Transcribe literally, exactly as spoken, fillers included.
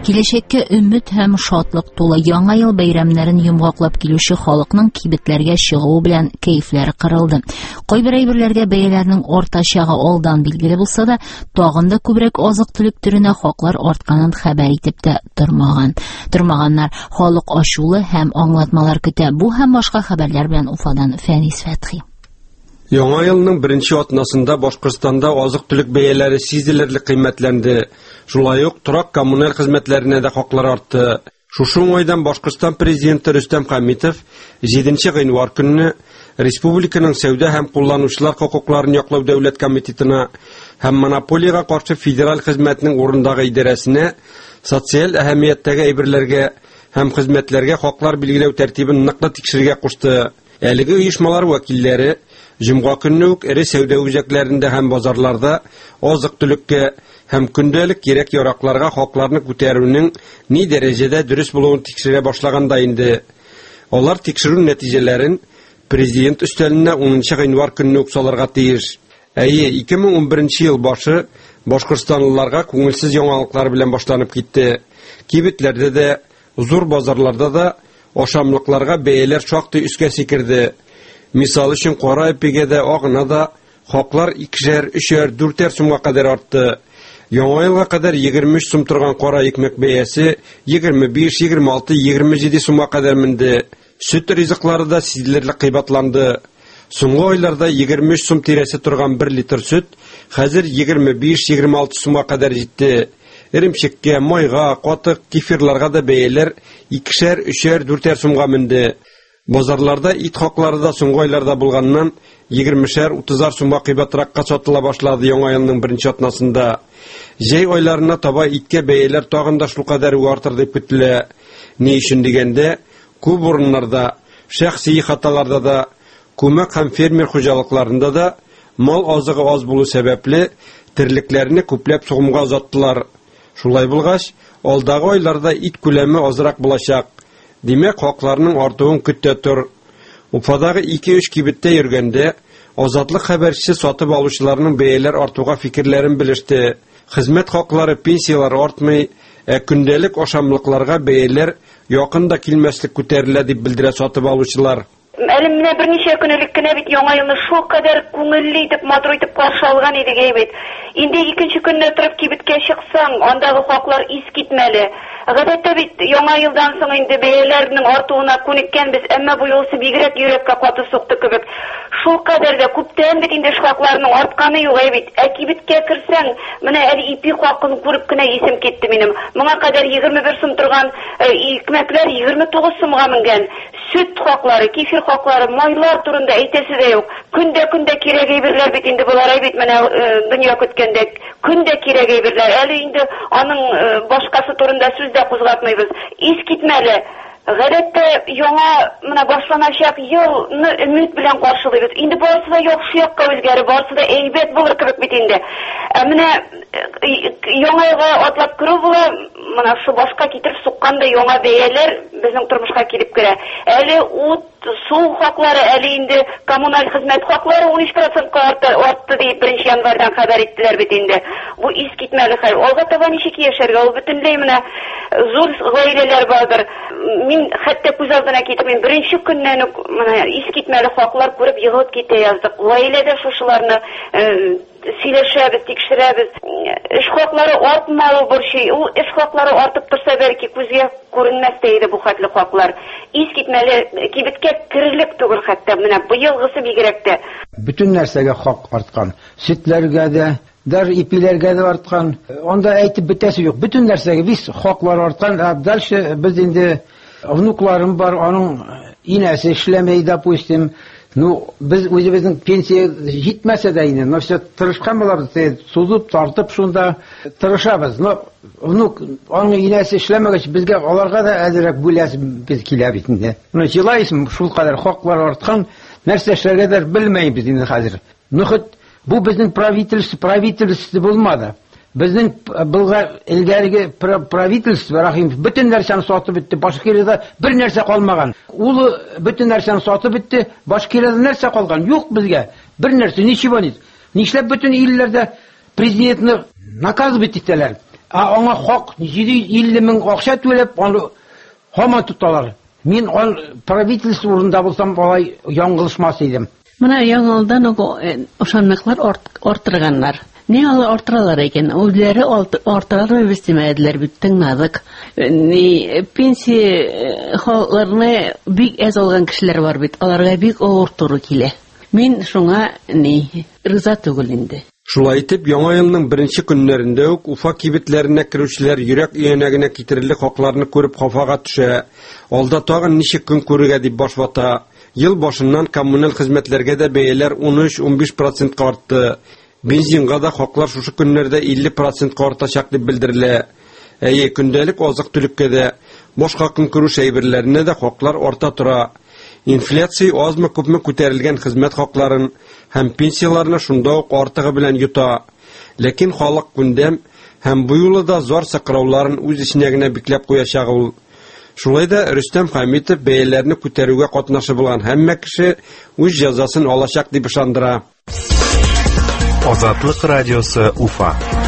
Киләчәккә өмет һәм шатлык тулы яңа ел бәйрәмнәрен йомгаклап килүче халыкның кибетләргә чыгуы белән кәефләре кырылды. Кайбер әйберләргә бәяләрнең артачагы алдан билгеле булса да, тагын да күбрәк азык-төлек төренә хаклар артканын хәбәр итеп тә тормаган. Тормаганнар халык ачулы һәм аңлатмалар көтә. Бу һәм башка хәбәрләр белән Уфадан Фәнис Фәтхи. Яңа елның беренче атнасында Башкортстанда азык-төлек бәяләре сизелерлек кыйммәтләнде. Шулай ук торак коммуналь хезмәтләренә дә хаклар артты. Шушы уңайдан Башкортстан президенты Рөстәм Хәмитов җиденче гыйнвар көнне республиканың сәүдә һәм кулланучылар хокукларын яклау дәүләт комитетына һәм монополиягә каршы федераль хезмәтнең урындагы идарәсенә социаль әһәмияттәге әйберләргә һәм хезмәтләргә хаклар билгеләү тәртибен ныклы тикшерергә кушты. Әлеге оешмалар вәкилләре Җомга көнне үк эре сәүдә үзәкләрендә һәм базарларда азык-төлеккә һәм көндәлек кирәк-яракларга хакларны күтәрүнең ни дәрәҗәдә дөрес булуын тикшерә башлаганда инде. Алар тикшерү нәтиҗәләрен президент өстәленә унынчы гыйнвар көнне үк салырга тиеш. Әйе, ике мең унберенче ел башы башкортстанлыларга күңелсез яңалыклар белән башланып китте. Кибетләрдә дә, зур базарларда да ашамлыкларга бәяләр шактый үскә сикерде. Мисал өчен кара эпигә дә, агына да хаклар икешәр, өчәр, дүртәр сумга кадәр артты. Яңа елга кадәр егерме өч сум торган кара икмәк бәясе егерме биш, егерме алты, егерме җиде сумга кадәр менде. Сөт ризыклары да сизелерлек кыйбатланды. Соңгы айларда егерме өч сум тирәсе торган бер литр сөт хәзер егерме биш, егерме алты сумга кадәр җитте. Иремчеккә, майга, катык, кефирларга да бәяләр икешәр, өчәр, дүртәр сумга менде. Базарларда ит хаклары да соңгы айларда булганнан егермешәр, утызар сумга кыйбатракка сатыла башлады яңа елның беренче атнасында. Җәй айларына таба иткә бәяләр тагын да шулкадәр артыр дип көтелә. Ни өчен дигәндә, күп урыннарда, шәхси хаталарда да, күмәк һәм фермер хуҗалыкларында да мал азыгы аз булу сәбәпле терлекләрне күпләп сугымга озаттылар. Шулай булгач, алдагы айларда ит күләме азрак булачак. Димәк, хакларның артуын көттә тор. Уфадагы ике-өч кибеттә йөргәндә, Азатлык хәбәрчесе сатып алучыларның бәяләр артуга фикерләрен белеште. Хезмәт хаклары, пенсиялар артмый, ә көндәлек ашамлыкларга бәяләр якында килмәслек күтәрелә дип белдерә сатып алучылар. Әле менә берничә көн элек кенә бит яңа елны шул кадәр күңелле итеп, матур итеп каршы алган идек әйбәт. Инде икенче көнне торып кибеткә чыксаң, андагы хаклар ис китмәле. Гадәттә бит яңа елдан соң инде бәяләрнең артуына күнеккәнбез, әмма бу юлсы бигрәк йөрәккә каты сукты кебек. Шул кадәр дә күптән бит инде хакларның артканы юк әйбәт. Ә кибеткә керсәң, менә әле ипи хакын күреп кенә исем китте минем. Моңа кадәр егерме бер сум торган икмәкләр егерме тугыз сумга менгән. Сөт хаклары, кефир хаклары, майлар турында әйтәсе дә юк. Көндә-көндә кирәк әйберләр бит инде булар әйбәт, менә дөнья көткәндә көндә кирәк әйберләр. Әле инде аның башкасы турында сүз дә кузгатмыйбыз. Ис китмәле. Гадәттә яңа менә башланачак елны өмет белән каршылыйбыз. Инде барысы да яхшы якка үзгәреп, барысы да әйбәт булыр кебек бит инде. Ә менә яңа елга атлап керү була, менә шу башка китереп сукканда яңа бәяләр безнең тормышка килеп керә. Әле ут, су хаклары, әле инде коммуналь хезмәт хаклары унөч процентка артты, артты дип беренче январьдан хәбәр иттеләр бит инде. Бу ис китмәле хәл. Алга таба ничек яшәргә? Ул бөтенләй менә зур гаиләләр бардыр. Мин хәтта күз алдына китеп, мин беренче көннән үк менә ис китмәле хаклар күреп егылып китә яздык. Гаиләдә шушыларны сөйләшәбез, тикшерәбез. Эш хаклары артмалы борчый. Ул эш хаклары артып торса, бәлки күзгә күренмәс тә иде бу хәтле хаклар. Ис китмәле кибеткә кирелек түгел, хәтта менә быелгысы бигрәк тә. Бүтән нәрсәгә хак арткан. Сөтләргә дә, дар ипиләргә дә арткан. Анда әйтеп бетәсе юк. Бүтән нәрсәгә вис хаклар арткан. Дальше без инде внукларым бар, аның инәсе эшләмәй, допустим. Ну, без үзебезнең пенсия җитмәсә дә инде, но все тырышкан булабыз, сузып, тартып шунда тырышабыз. Но внук, аның инәсе эшләмәгәч, безгә аларга да әзрәк бүләс без килә бит инде. Ну, җилайсым, шул кадәр хаклар арткан, нәрсә эшләргә дә белмәйбез инде хәзер. Ну, хәт бу безнең правительство, правительство булмады. Безнең булган илгәрге правительство рахим бүтән нәрсәне сатып бетте, башкирада бер нәрсә калмаган. Ул бүтән нәрсәне сатып бетте, башкирада нәрсә калган? Юк безгә. Бер нәрсә, ничего нет. Нишләп бүтән илләрдә президентны наказ бит итәләр? аңа хак җиде йөз илле мең акча түләп, аны һаман тоталар. Мин ан правительство урында булсам, алай яңгылышмас идем. Менә яңалдан ошанмаклар артырганнар. Не алар артыралар икән? Үзләре артыралар без димәделәр бит, тыңладык. Ни пенсия халыкларны бик әз алган кешеләр бар бит, аларга бик авыр туры килә. Мин шуңа ни риза түгел инде. Шулай итеп, яңа елның беренче көннәрендә үк Уфа кибетләренә керүчеләр йөрәк өянәгенә китерерлек хакларны күреп хафага төшә. Алда тагын ничек көн күрергә дип баш вата. Ел башыннан коммуналь хезмәтләргә дә бәяләр ун өч - ун биш процентка артты. Бензинга да хаклар шушы көннәрдә илле процентка артачак дип белдерелә. Әйе, көндәлек азык-төлеккә дә, башка көн күрү әйберләренә дә хаклар арта тора. Инфляция азмы күпме күтәрелгән хезмәт хакларын һәм пенсияларны шунда ук артыгы белән юта. Ләкин халык күндәм һәм бу юлы да зар сакрауларын үз иченә генә бикләп куячак ул. Шулай да Рөстәм Хәмитов бәяләрне күтәрүгә катнашы булган һәммә кеше үз җәзасын алачак дип ышандыра. Азатлык радиосы Уфа.